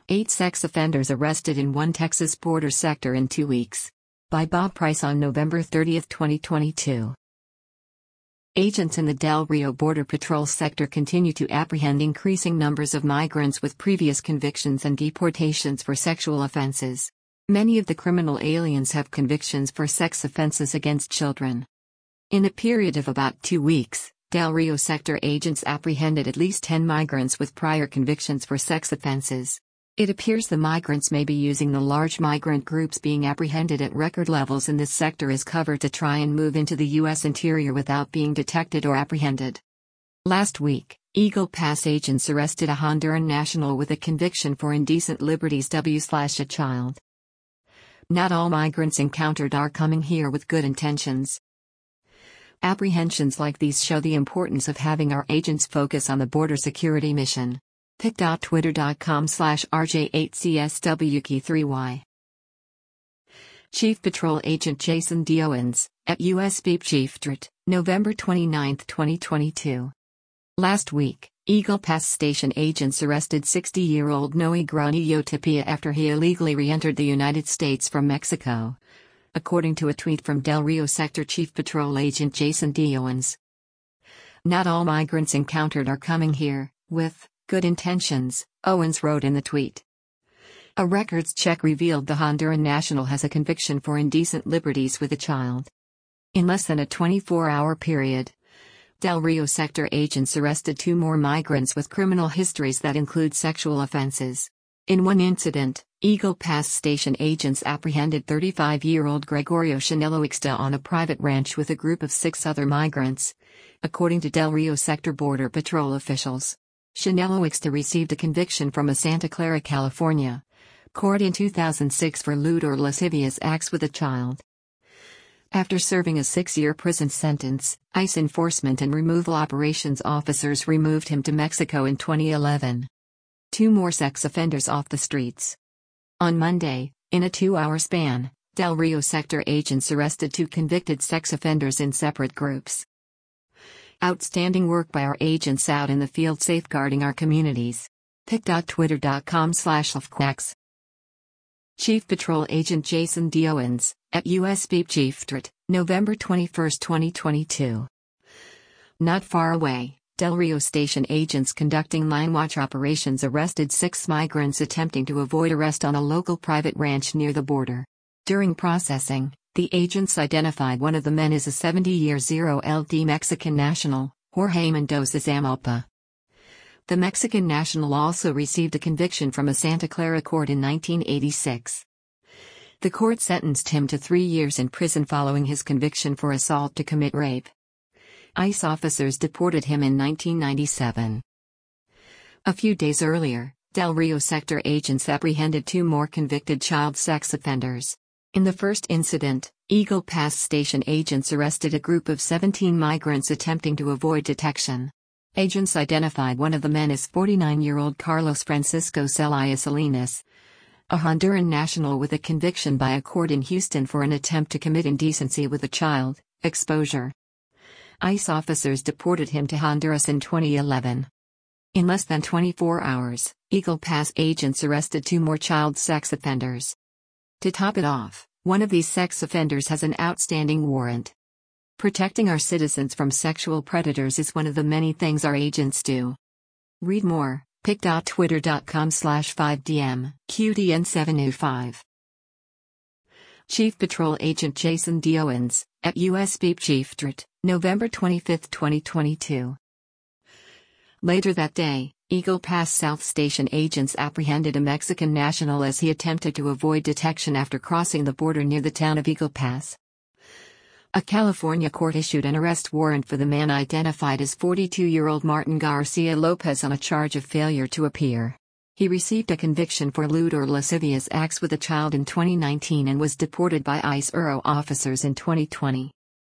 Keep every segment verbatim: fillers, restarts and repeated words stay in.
Eight sex offenders arrested in one Texas border sector in two weeks. By Bob Price on November thirtieth, twenty twenty-two. Agents in the Del Rio Border Patrol sector continue to apprehend increasing numbers of migrants with previous convictions and deportations for sexual offenses. Many of the criminal aliens have convictions for sex offenses against children. In a period of about two weeks, Del Rio sector agents apprehended at least ten migrants with prior convictions for sex offenses. It appears the migrants may be using the large migrant groups being apprehended at record levels in this sector as cover to try and move into the U S interior without being detected or apprehended. Last week, Eagle Pass agents arrested a Honduran national with a conviction for indecent liberties w/a child. Not all migrants encountered are coming here with good intentions. Apprehensions like these show the importance of having our agents focus on the border security mission. pic dot twitter dot com slash R J eight C S W K three Y. Chief Patrol Agent Jason D. Owens, at U S Beep Chief D R T, November twenty-ninth, twenty twenty-two. Last week, Eagle Pass Station agents arrested sixty-year-old Noe Granillo Tapia after he illegally re-entered the United States from Mexico. According to a tweet from Del Rio Sector Chief Patrol Agent Jason D. Owens. Not all migrants encountered are coming here with good intentions, Owens wrote in the tweet. A records check revealed the Honduran national has a conviction for indecent liberties with a child. In less than a twenty-four hour period, Del Rio sector agents arrested two more migrants with criminal histories that include sexual offenses. In one incident, Eagle Pass Station agents apprehended thirty-five-year-old Gregorio Chanelo Ixta on a private ranch with a group of six other migrants, according to Del Rio Sector Border Patrol officials. Chanelo Ixta received a conviction from a Santa Clara, California, court in two thousand six for lewd or lascivious acts with a child. After serving a six-year prison sentence, ICE enforcement and removal operations officers removed him to Mexico in twenty eleven. Two more sex offenders off the streets. On Monday, in a two-hour span, Del Rio sector agents arrested two convicted sex offenders in separate groups. Outstanding work by our agents out in the field safeguarding our communities. pic dot twitter dot com slash lfquacks. Chief Patrol Agent Jason D. Owens, at U S Beep Chief D R T, November twenty-first, twenty twenty-two. Not far away, Del Rio Station agents conducting line watch operations arrested six migrants attempting to avoid arrest on a local private ranch near the border. During processing, the agents identified one of the men as a seventy-year-old Mexican national, Jorge Mendoza Zamalpa. The Mexican national also received a conviction from a Santa Clara court in nineteen eighty-six. The court sentenced him to three years in prison following his conviction for assault to commit rape. ICE officers deported him in nineteen ninety-seven. A few days earlier, Del Rio sector agents apprehended two more convicted child sex offenders. In the first incident, Eagle Pass Station agents arrested a group of seventeen migrants attempting to avoid detection. Agents identified one of the men as forty-nine-year-old Carlos Francisco Celaya Salinas, a Honduran national with a conviction by a court in Houston for an attempt to commit indecency with a child, exposure. ICE officers deported him to Honduras in twenty eleven. In less than twenty-four hours, Eagle Pass agents arrested two more child sex offenders. To top it off, one of these sex offenders has an outstanding warrant. Protecting our citizens from sexual predators is one of the many things our agents do. Read more, pic dot twitter dot com slash five D M Q D N seven oh five. Chief Patrol Agent Jason D. Owens, at U S Beep Chief D R T, November twenty-fifth, twenty twenty-two. Later that day, Eagle Pass South Station agents apprehended a Mexican national as he attempted to avoid detection after crossing the border near the town of Eagle Pass. A California court issued an arrest warrant for the man identified as forty-two-year-old Martin Garcia Lopez on a charge of failure to appear. He received a conviction for lewd or lascivious acts with a child in twenty nineteen and was deported by ICE U R O officers in twenty twenty.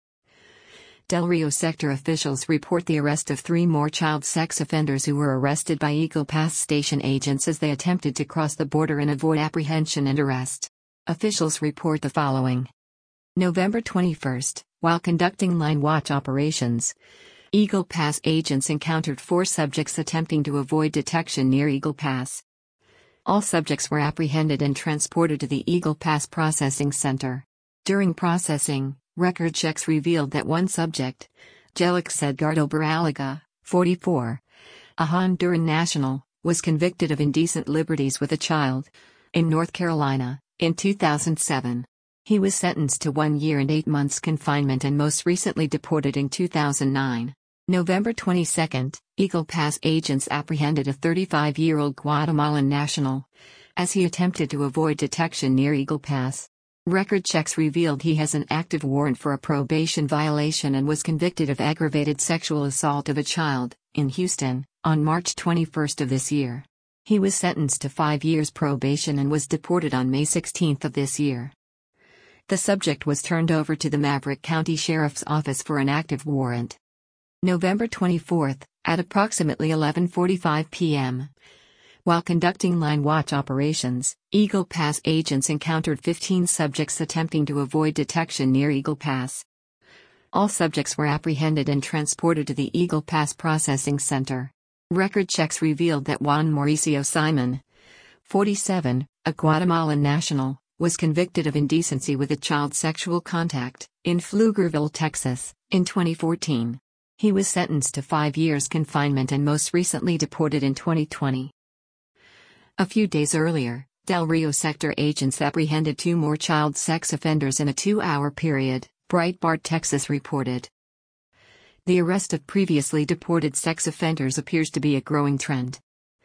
Del Rio sector officials report the arrest of three more child sex offenders who were arrested by Eagle Pass Station agents as they attempted to cross the border and avoid apprehension and arrest. Officials report the following. November twenty-first, while conducting line watch operations, Eagle Pass agents encountered four subjects attempting to avoid detection near Eagle Pass. All subjects were apprehended and transported to the Eagle Pass Processing Center. During processing, record checks revealed that one subject, Jelix Edgardo Baralaga, forty-four, a Honduran national, was convicted of indecent liberties with a child in North Carolina in two thousand seven. He was sentenced to one year and eight months confinement and most recently deported in two thousand nine. November twenty-second, Eagle Pass agents apprehended a thirty-five-year-old Guatemalan national as he attempted to avoid detection near Eagle Pass. Record checks revealed he has an active warrant for a probation violation and was convicted of aggravated sexual assault of a child in Houston on March twenty-first of this year. He was sentenced to five years probation and was deported on May sixteenth of this year. The subject was turned over to the Maverick County Sheriff's Office for an active warrant. November twenty-fourth, at approximately eleven forty-five p m While conducting line watch operations, Eagle Pass agents encountered fifteen subjects attempting to avoid detection near Eagle Pass. All subjects were apprehended and transported to the Eagle Pass Processing Center. Record checks revealed that Juan Mauricio Simon, forty-seven, a Guatemalan national, was convicted of indecency with a child sexual contact in Pflugerville, Texas, in twenty fourteen. He was sentenced to five years confinement and most recently deported in twenty twenty. A few days earlier, Del Rio sector agents apprehended two more child sex offenders in a two-hour period, Breitbart Texas reported. The arrest of previously deported sex offenders appears to be a growing trend.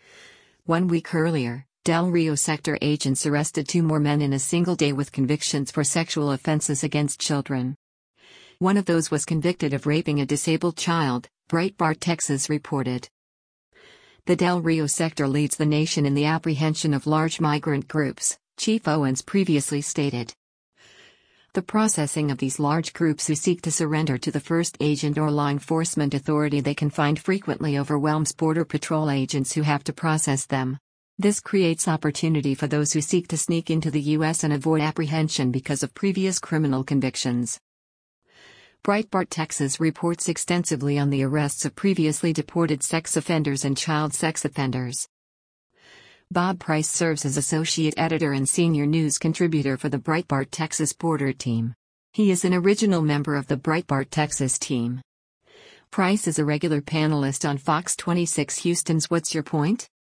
One week earlier, Del Rio sector agents arrested two more men in a single day with convictions for sexual offenses against children. One of those was convicted of raping a disabled child, Breitbart Texas reported. The Del Rio sector leads the nation in the apprehension of large migrant groups, Chief Owens previously stated. The processing of these large groups who seek to surrender to the first agent or law enforcement authority they can find frequently overwhelms Border Patrol agents who have to process them. This creates opportunity for those who seek to sneak into the U S and avoid apprehension because of previous criminal convictions. Breitbart Texas reports extensively on the arrests of previously deported sex offenders and child sex offenders. Bob Price serves as associate editor and senior news contributor for the Breitbart Texas Border team. He is an original member of the Breitbart Texas team. Price is a regular panelist on Fox twenty-six Houston's What's Your Point?